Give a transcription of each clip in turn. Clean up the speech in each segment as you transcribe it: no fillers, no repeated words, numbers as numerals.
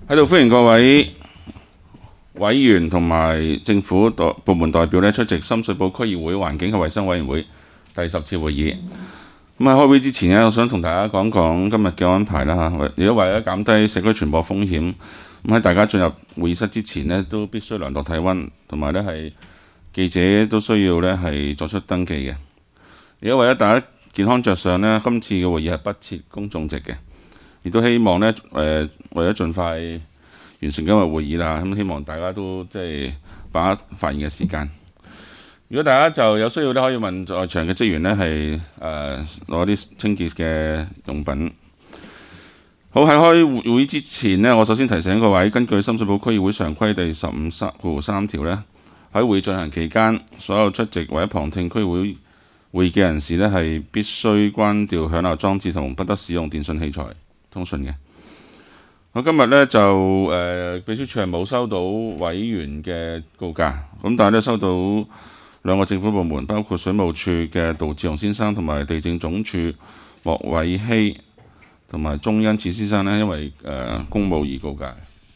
喺度歡迎各位委員同埋政府部門代表出席深水埗區議會環境及衞生委員會第10次會議。咁喺開會之前我想同大家講講今日嘅安排啦嚇。如果為咗減低社區傳播風險，咁喺大家進入會議室之前都必須量度體温，同埋係記者都需要係作出登記嘅。如果為咗大家健康着想今次嘅會議係不設公眾席嘅，亦都希望為咗盡快完成今日會議啦，咁希望大家都把握發言嘅時間。如果大家就有需要可以問在場嘅職員係攞啲清潔嘅用品。好，喺開會之前我首先提醒各位，根據深水埗區議會常規第15.3條喺會議進行期間，所有出席或者旁聽區會議嘅人士係必須關掉響鬧裝置同不得使用電訊器材通訊嘅。我今日秘書處係冇收到委員嘅告假，但係收到兩個政府部門，包括水務署嘅杜志雄先生同埋地政總署莫偉希同埋鍾恩賜先生因為公務而告假。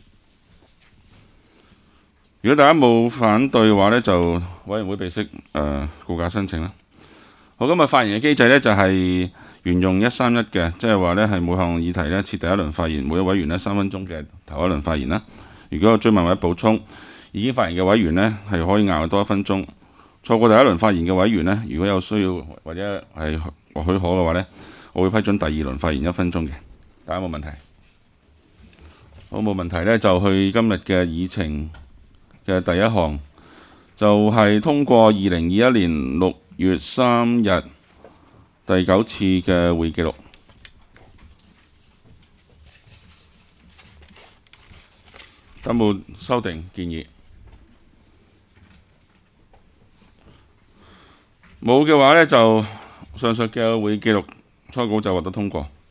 如果大家冇反對嘅話就委員會備悉告假申請啦。好，今日發言嘅機制就係沿用131嘅，即係話係每項議題設第一輪發言，每一委員3分鐘嘅頭一輪發言啦。如果有追問或者補充，已經發言嘅委員係可以額外多1分鐘。錯過第一輪發言嘅委員如果有需要或者係獲許可嘅話我會批准第二輪發言1分鐘嘅。大家冇問題？好，冇問題就去今日嘅議程嘅第一項，就係通過2021年6月3日第9次嘅會議記錄。有冇修訂建議？冇嘅話就上述嘅會議記錄初稿就獲得通過。